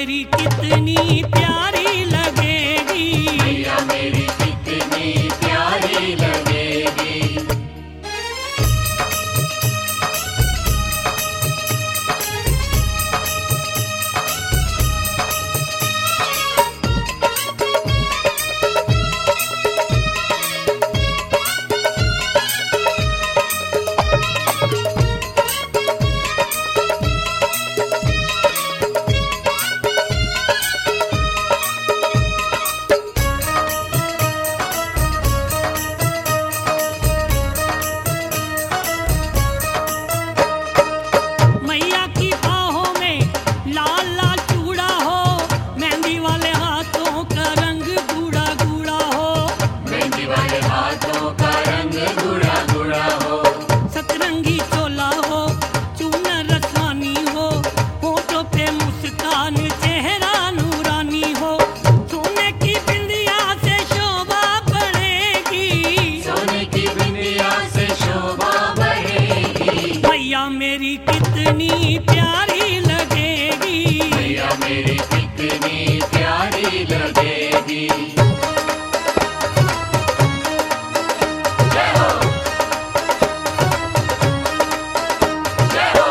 मेरी कितनी प्यारी लगेगी, मैया मेरी कितनी प्यारी लगेगी। मैया की बाहों में लाल लाल चूड़ा हो, मेहंदी वाले हाथों का रंग गूढ़ा गूढ़ा हो, मेहंदी वाले हाथों का रंग गुड़ा गुड़ा हो, सतरंगी चोला हो, चूनर रसवानी हो, होठों पे मुस्कान चेहरा नूरानी हो, सोने की बिंदिया से शोभा बढ़ेगी, सोने की बिंदिया से शोभा बढ़ेगी। मैया मेरी कितनी प्यारी लगेगी, मैया मेरी कितनी प्यारी लगेगी। जय हो, जय हो।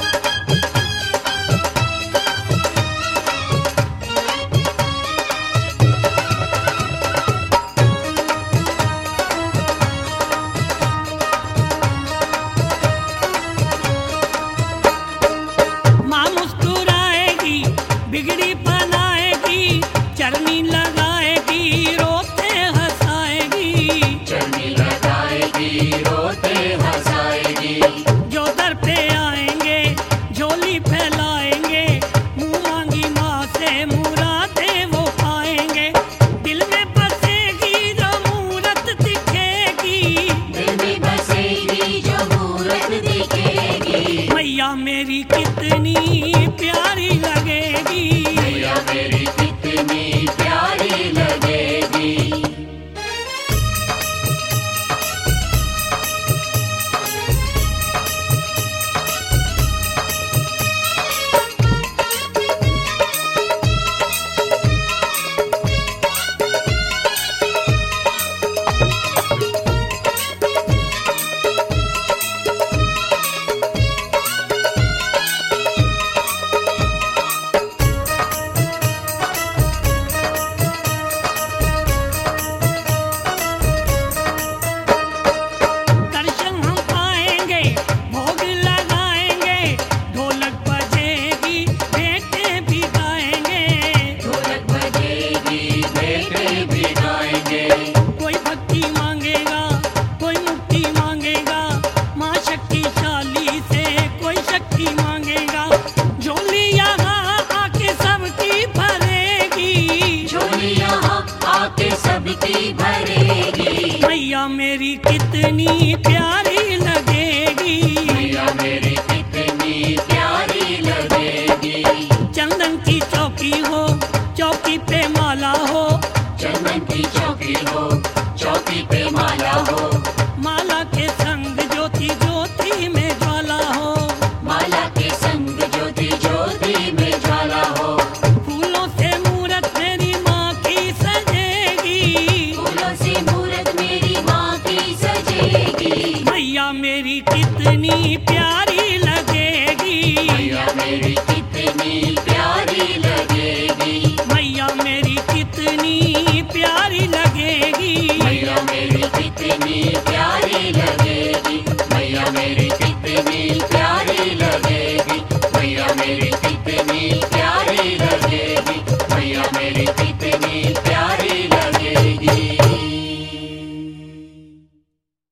माँ मुस्कुराएगी, बिगड़ी बनाएगी, चरनी लगाएगी, रोते हंसाएगी, चरनी लगाएगी, रोते हंसाएगी, जो दर पे आएंगे झोली फैलाएंगे, मुँह मांगी माँ से मुरादें वो पाएंगे, दिल में बसेगी जो मूरत दिखेगी, दिल में बसेगी जो मूरत दिखेगी। मैया मेरी कितनी प्यारी लगेगी, मैया मेरी कितनी प्यारी लगेगी। दर्शन हम पाएंगे, भोग लगाएंगे, ढोलक बजेगी, बेटे भी गाएंगे, ढोलक बजेगी, बेटे भी गाएंगे, कोई भक्ति मांगेगा, कोई मुक्ति मांगेगा, माँ शक्तिशाली से कोई शक्ति मांगेगा, झोली यहाँ आके सबकी भरेगी, झोली यहाँ आके सबकी भरेगी। मैया मेरी कितनी प्यारी लगेगी, मैया मेरी कितनी प्यारी लगेगी। चंदन की चौकी हो, चौकी पे माला हो, चंदन की चौकी हो, चौकी पे माला हो, माला के संग ज्योति ज्योति में ज्वाला हो, माला के संग ज्योति ज्योति में ज्वाला हो, फूलों से मूरत मेरी माँ की सजेगी, फूलों से मूरत मेरी माँ की सजेगी। मैया मेरी कितनी प्यारी लगेगी, मैया मेरी कितनी प्यारी लगेगी। मैया मेरी कितनी प्यारी लगेगी, मैया मेरी कितनी प्यारी लगेगी। मैया मेरी कितनी प्यारी लगेगी। मैया मेरी कितनी प्यारी लगेगी। मैया मेरी